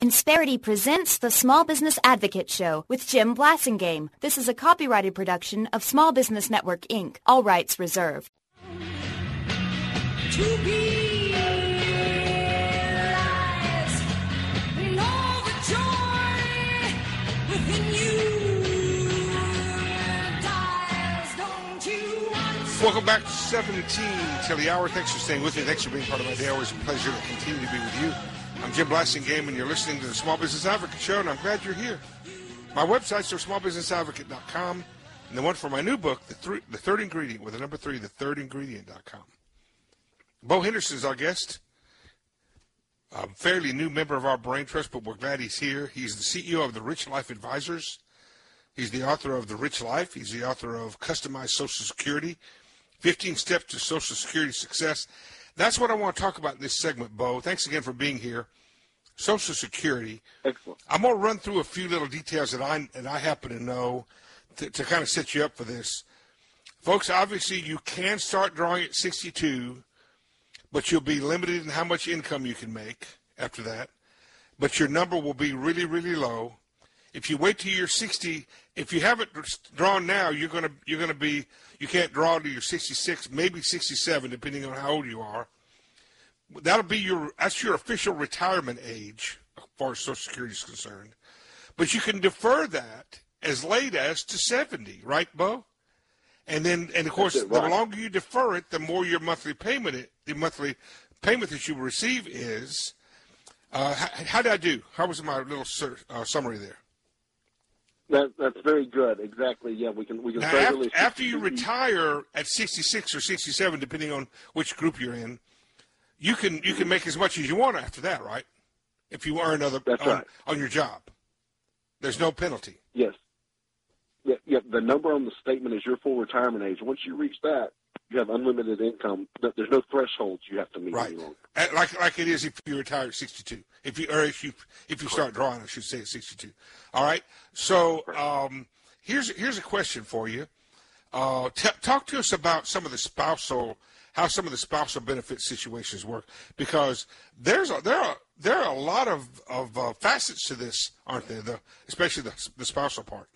Insperity presents the Small Business Advocate Show with Jim Blasingame. This is a copyrighted production of Small Business Network, Inc. All rights reserved. To be realized in all the joy within you dies, don't you want? Welcome back to 17 till the hour. Thanks for staying with me. Thanks for being part of my day. Always a pleasure to continue to be with you. I'm Jim Blasingame, and you're listening to the Small Business Advocate Show, and I'm glad you're here. My websites are smallbusinessadvocate.com, and the one for my new book, The Third Ingredient, with the number 3, thethirdingredient.com. Bo Henderson is our guest, a fairly new member of our Brain Trust, but we're glad he's here. He's the CEO of the Rich Life Advisors. He's the author of The Rich Life. He's the author of Customized Social Security, 15 Steps to Social Security Success. That's what I want to talk about in this segment, Bo. Thanks again for being here. Social Security. Excellent. I'm going to run through a few little details that I happen to know to kind of set you up for this. Folks, obviously you can start drawing at 62, but you'll be limited in how much income you can make after that. But your number will be really, really low. If you wait till you're 60, if you haven't drawn now, you can't draw till you're 66, maybe 67, depending on how old you are. That's your official retirement age, as far as Social Security is concerned. But you can defer that as late as to 70, right, Bo? And of course, right. The longer you defer it, the more your monthly payment that you receive is. How did I do? How was my little summary there? That's very good. Exactly. Yeah, we can now, start really after you retire at 66 or 67, depending on which group you're in, you can make as much as you want after that, right? If you earn on your job, there's no penalty. Yes. Yeah. The number on the statement is your full retirement age. Once you reach that, you have unlimited income. There's no thresholds you have to meet right. any longer. Like it is if you retire at 62. If you start drawing, I should say, at 62. All right. So here's a question for you. Talk to us about how some of the spousal benefit situations work, because there are a lot of facets to this, aren't there? Especially the spousal part.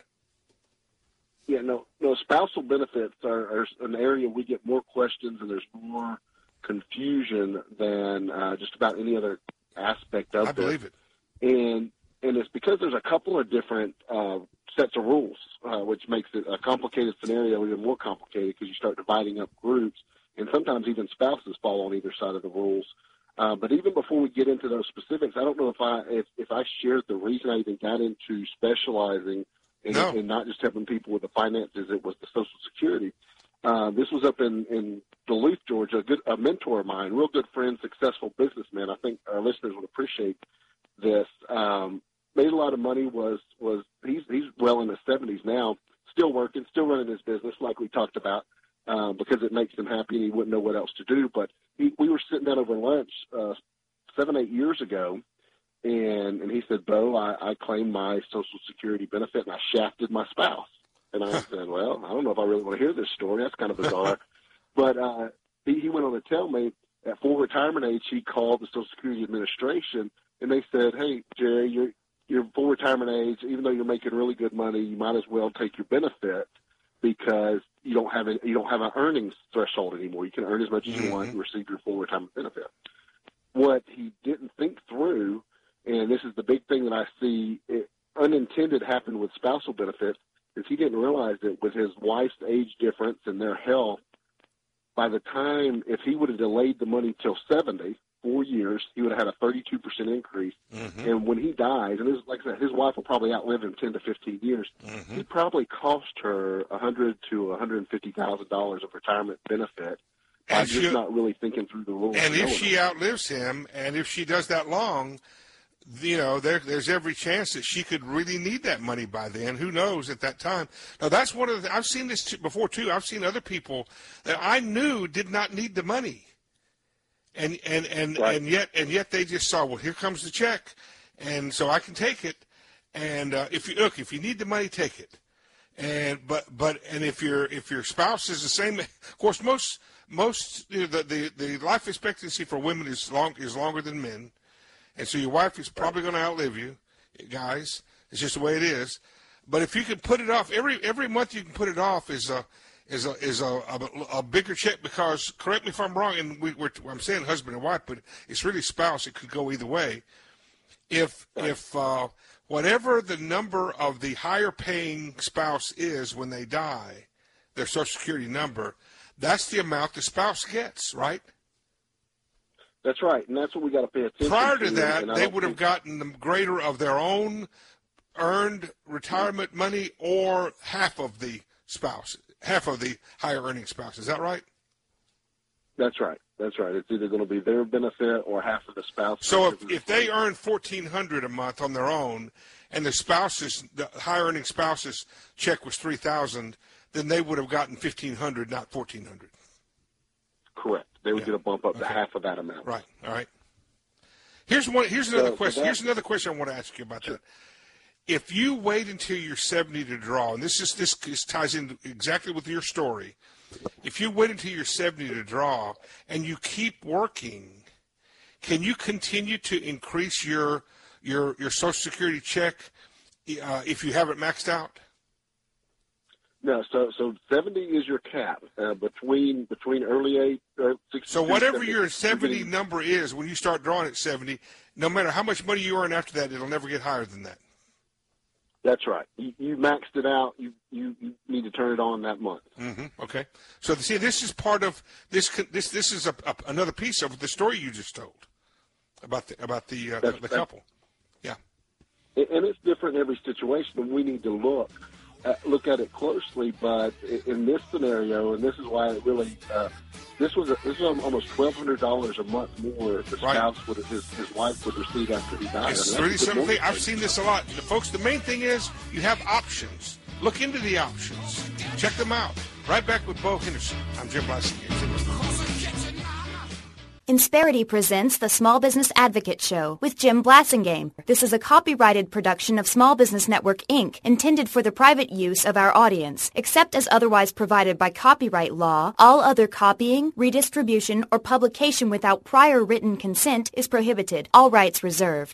Yeah, no, spousal benefits are an area we get more questions, and there's more confusion than just about any other aspect of it. I believe it. And it's because there's a couple of different sets of rules, which makes it a complicated scenario even more complicated, because you start dividing up groups, and sometimes even spouses fall on either side of the rules. But even before we get into those specifics, I don't know if I shared the reason I even got into specializing and not just helping people with the finances. It was the Social Security. This was up in Duluth, Georgia. A mentor of mine, real good friend, successful businessman. I think our listeners would appreciate this. Made a lot of money. He's well in his 70s now, still working, still running his business, like we talked about, because it makes him happy and he wouldn't know what else to do. But we were sitting down over lunch 7-8 years ago. And he said, Bo, I claimed my Social Security benefit, and I shafted my spouse. And I said, well, I don't know if I really want to hear this story. That's kind of bizarre. But he went on to tell me at full retirement age, he called the Social Security Administration, and they said, hey, Jerry, you're full retirement age. Even though you're making really good money, you might as well take your benefit, because you don't have an earnings threshold anymore. You can earn as much as you want and receive your full retirement benefit. What he didn't think through, and this is the big thing that I see unintended happen with spousal benefits, is he didn't realize that with his wife's age difference and their health, by the time, if he would have delayed the money till 70, 4 years, he would have had a 32% increase. Mm-hmm. And when he dies, and like I said, his wife will probably outlive him 10 to 15 years, he probably cost her $100,000 to $150,000 of retirement benefit. by just not really thinking through the rules. And if she outlives him, and if she does that long, you know, there's every chance that she could really need that money by then. Who knows at that time? Now, that's one of the, I've seen this before, too. I've seen other people that I knew did not need the money. And yet they just saw, well, here comes the check, and so I can take it. And if you need the money, take it. And if your spouse is the same, of course, most the life expectancy for women is longer than men, and so your wife is probably going to outlive you, guys. It's just the way it is. But if you can put it off every month, you can put it off is a bigger check, because, correct me if I'm wrong, and I'm saying husband and wife, but it's really spouse. It could go either way. If whatever the number of the higher paying spouse is when they die, their Social Security number, that's the amount the spouse gets, right? That's right, and that's what we got to pay attention to. Prior to that, they would have gotten the greater of their own earned retirement money, or half of the higher earning spouse. Is that right? That's right. That's right. It's either going to be their benefit or half of the spouse. So if they earn $1,400 a month on their own, and the higher earning spouse's check was $3,000, then they would have gotten $1,500, not $1,400. Correct. They would get a bump up to half of that amount. Right. All right. Here's another question. Here's another question I want to ask you about that. If you wait until you're 70 to draw, and this ties in exactly with your story. If you wait until you're 70 to draw and you keep working, can you continue to increase your Social Security check if you haven't maxed out? No, so 70 is your cap between early age. 60, so whatever 70, your 70 number is, when you start drawing at 70, no matter how much money you earn after that, it'll never get higher than that. That's right. You maxed it out. You need to turn it on that month. Mm-hmm. Okay. So see, this is part of this. This is another piece of the story you just told about the couple. Yeah. And it's different in every situation, and we need to look at it closely. But in this scenario, and this is why it really this was almost $1,200 a month more the spouse would his wife would receive after he died. It's really something. I've seen this a lot. Folks, the main thing is you have options. Look into the options. Check them out. Right back with Bo Henderson. I'm Jim Blasingame. Insperity presents the Small Business Advocate Show with Jim Blasingame. This is a copyrighted production of Small Business Network, Inc., intended for the private use of our audience. Except as otherwise provided by copyright law, all other copying, redistribution, or publication without prior written consent is prohibited. All rights reserved.